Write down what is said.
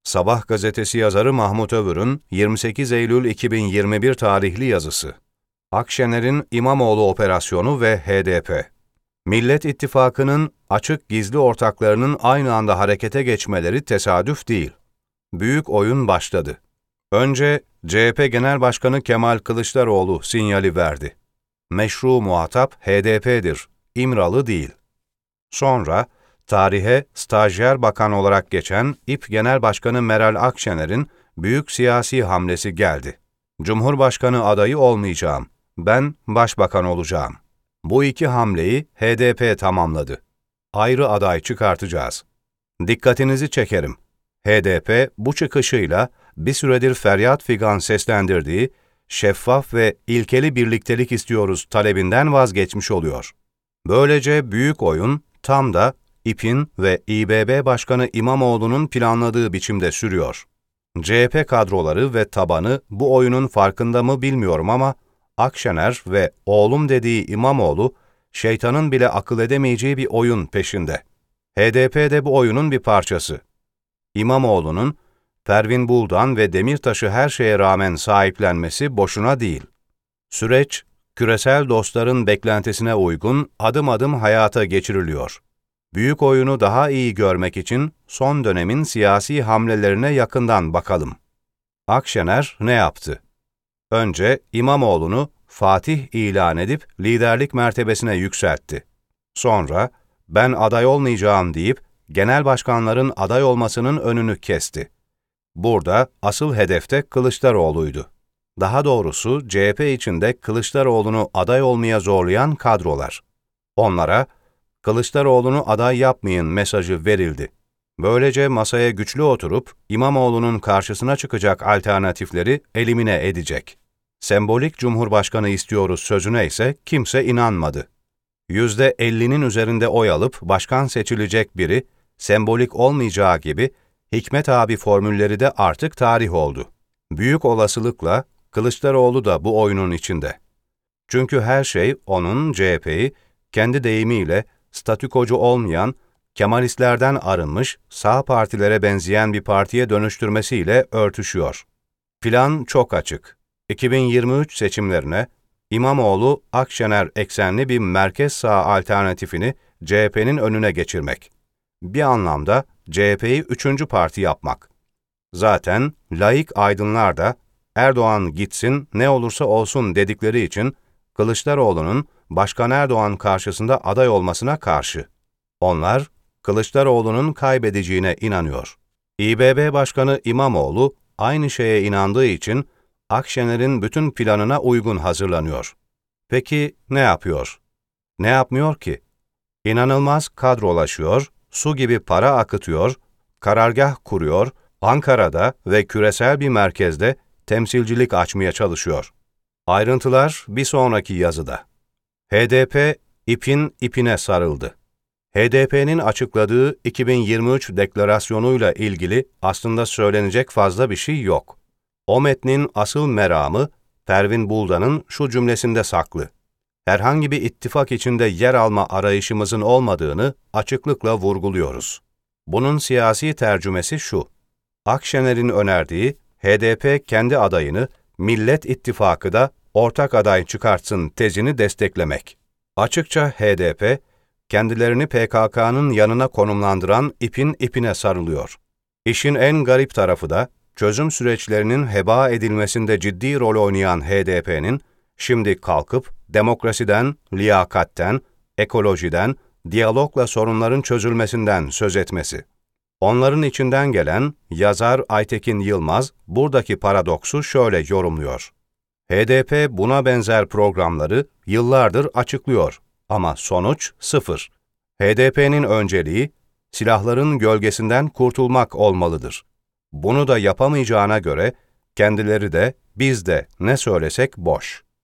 Sabah gazetesi yazarı Mahmut Övür'ün 28 Eylül 2021 tarihli yazısı. Akşener'in İmamoğlu operasyonu ve HDP. Millet İttifakı'nın açık gizli ortaklarının aynı anda harekete geçmeleri tesadüf değil. Büyük oyun başladı. Önce CHP Genel Başkanı Kemal Kılıçdaroğlu sinyali verdi. Meşru muhatap HDP'dir, İmralı değil. Sonra tarihe stajyer bakan olarak geçen İP Genel Başkanı Meral Akşener'in büyük siyasi hamlesi geldi. Cumhurbaşkanı adayı olmayacağım, ben başbakan olacağım. Bu iki hamleyi HDP tamamladı. Ayrı aday çıkartacağız. Dikkatinizi çekerim. HDP bu çıkışıyla bir süredir feryat figan seslendirdiği şeffaf ve ilkeli birliktelik istiyoruz talebinden vazgeçmiş oluyor. Böylece büyük oyun tam da İP'in ve İBB Başkanı İmamoğlu'nun planladığı biçimde sürüyor. CHP kadroları ve tabanı bu oyunun farkında mı bilmiyorum ama Akşener ve oğlum dediği İmamoğlu, şeytanın bile akıl edemeyeceği bir oyun peşinde. HDP de bu oyunun bir parçası. İmamoğlu'nun Pervin Buldan ve Demirtaş'ı her şeye rağmen sahiplenmesi boşuna değil. Süreç, küresel dostların beklentisine uygun adım adım hayata geçiriliyor. Büyük oyunu daha iyi görmek için son dönemin siyasi hamlelerine yakından bakalım. Akşener ne yaptı? Önce İmamoğlu'nu Fatih ilan edip liderlik mertebesine yükseltti. Sonra ben aday olmayacağım deyip genel başkanların aday olmasının önünü kesti. Burada asıl hedefte Kılıçdaroğlu'ydu. Daha doğrusu CHP içinde Kılıçdaroğlu'nu aday olmaya zorlayan kadrolar. Onlara Kılıçdaroğlu'nu aday yapmayın mesajı verildi. Böylece masaya güçlü oturup İmamoğlu'nun karşısına çıkacak alternatifleri elimine edecek. Sembolik Cumhurbaşkanı istiyoruz sözüne ise kimse inanmadı. %50'nin üzerinde oy alıp başkan seçilecek biri, sembolik olmayacağı gibi Hikmet abi formülleri de artık tarih oldu. Büyük olasılıkla Kılıçdaroğlu da bu oyunun içinde. Çünkü her şey onun CHP'yi kendi deyimiyle statükocu olmayan, Kemalistlerden arınmış, sağ partilere benzeyen bir partiye dönüştürmesiyle örtüşüyor. Plan çok açık. 2023 seçimlerine İmamoğlu-Akşener eksenli bir merkez sağ alternatifini CHP'nin önüne geçirmek. Bir anlamda CHP'yi üçüncü parti yapmak. Zaten laik aydınlar da Erdoğan gitsin ne olursa olsun dedikleri için Kılıçdaroğlu'nun Başkan Erdoğan karşısında aday olmasına karşı. Onlar Kılıçdaroğlu'nun kaybedeceğine inanıyor. İBB Başkanı İmamoğlu aynı şeye inandığı için Akşener'in bütün planına uygun hazırlanıyor. Peki ne yapıyor? Ne yapmıyor ki? İnanılmaz kadrolaşıyor, su gibi para akıtıyor, karargah kuruyor, Ankara'da ve küresel bir merkezde temsilcilik açmaya çalışıyor. Ayrıntılar bir sonraki yazıda. HDP, ipin ipine sarıldı. HDP'nin açıkladığı 2023 deklarasyonuyla ilgili aslında söylenecek fazla bir şey yok. O metnin asıl meramı, Pervin Buldan'ın şu cümlesinde saklı. Herhangi bir ittifak içinde yer alma arayışımızın olmadığını açıklıkla vurguluyoruz. Bunun siyasi tercümesi şu. Akşener'in önerdiği, HDP kendi adayını, Millet İttifakı da ortak aday çıkartsın tezini desteklemek. Açıkça HDP, kendilerini PKK'nın yanına konumlandıran ipin ipine sarılıyor. İşin en garip tarafı da, çözüm süreçlerinin heba edilmesinde ciddi rol oynayan HDP'nin, şimdi kalkıp demokrasiden, liyakatten, ekolojiden, diyalogla sorunların çözülmesinden söz etmesi. Onların içinden gelen yazar Aytekin Yılmaz buradaki paradoksu şöyle yorumluyor. HDP buna benzer programları yıllardır açıklıyor ama sonuç sıfır. HDP'nin önceliği silahların gölgesinden kurtulmak olmalıdır. Bunu da yapamayacağına göre kendileri de biz de ne söylesek boş.